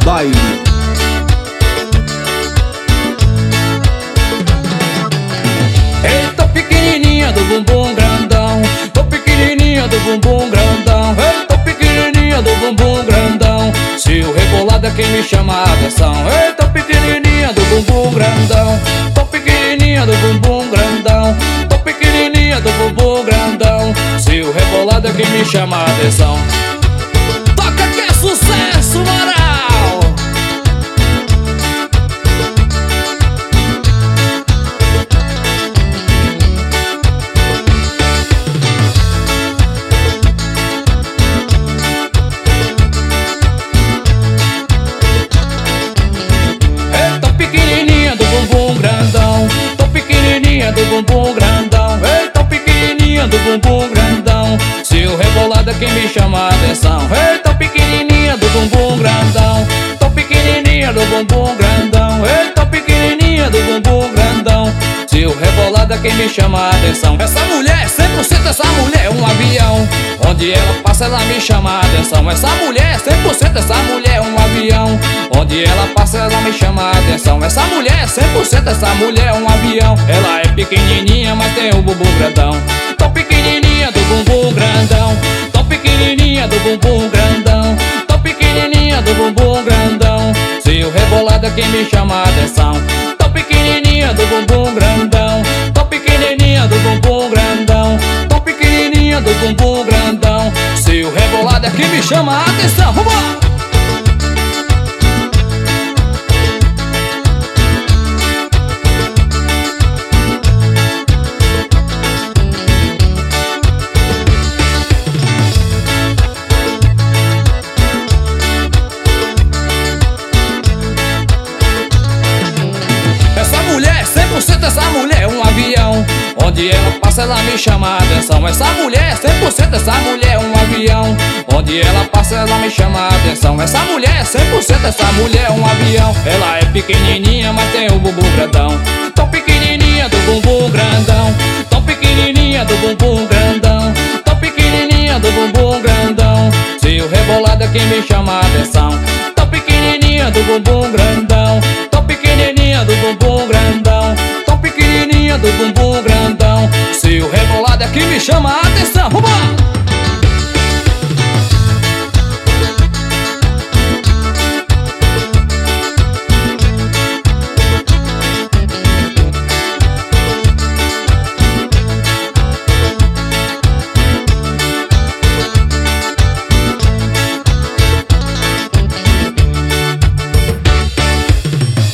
baile. Ei, tô pequenininha do bumbum grandão, tô pequenininha do bumbum grandão. Ei, tô pequenininha do bumbum grandão, se o rebolado é quem me chama a atenção. Ei, tô pequenininha do bumbum grandão, tô pequenininha do bumbum grandão, tô pequenininha do bumbum grandão, se o rebolado é quem me chama a atenção. Toca que é sucesso, moral! Do bumbum grandão, ei, tô pequenininha do bumbum grandão, se o rebolado é quem me chama a atenção. Ei, tô pequenininha do bumbum grandão, tô pequenininha do bumbum grandão, ei, tô pequenininha do bumbum grandão, se o rebolado é quem me chama a atenção. Essa mulher, 100% essa mulher é um avião, onde ela passa ela me chama a atenção. Essa mulher, 100% essa mulher é um avião, onde ela passa ela me chama a atenção. Essa mulher, 100% essa mulher é um avião, ela é pequenininha mas tem o bumbum grandão. Tô pequenininha do bumbum grandão, tô pequenininha do bumbum grandão, tô pequenininha do bumbum grandão, se o rebolado é quem me chama a atenção. Tô pequenininha do bumbum grandão, tô pequenininha do bumbum grandão, tô pequenininha do bumbum grandão, se o rebolado é quem me chama a atenção. Vambora! Essa mulher é um avião, onde ela passa ela me chama a atenção. Essa mulher, 100% essa mulher é um avião, onde ela passa ela me chama a atenção. Essa mulher, 100% essa mulher é um avião, ela é pequenininha mas tem o bumbum grandão. Tô pequenininha do bumbum grandão, tô pequenininha do bumbum grandão, tô pequenininha do bumbum grandão, se o rebolado é quem me chama a atenção. Tô pequenininha do bumbum grandão, tô pequenininha do bumbum grandão, pequenininha do bumbum grandão, se o rebolado é que me chama a atenção. Vambora!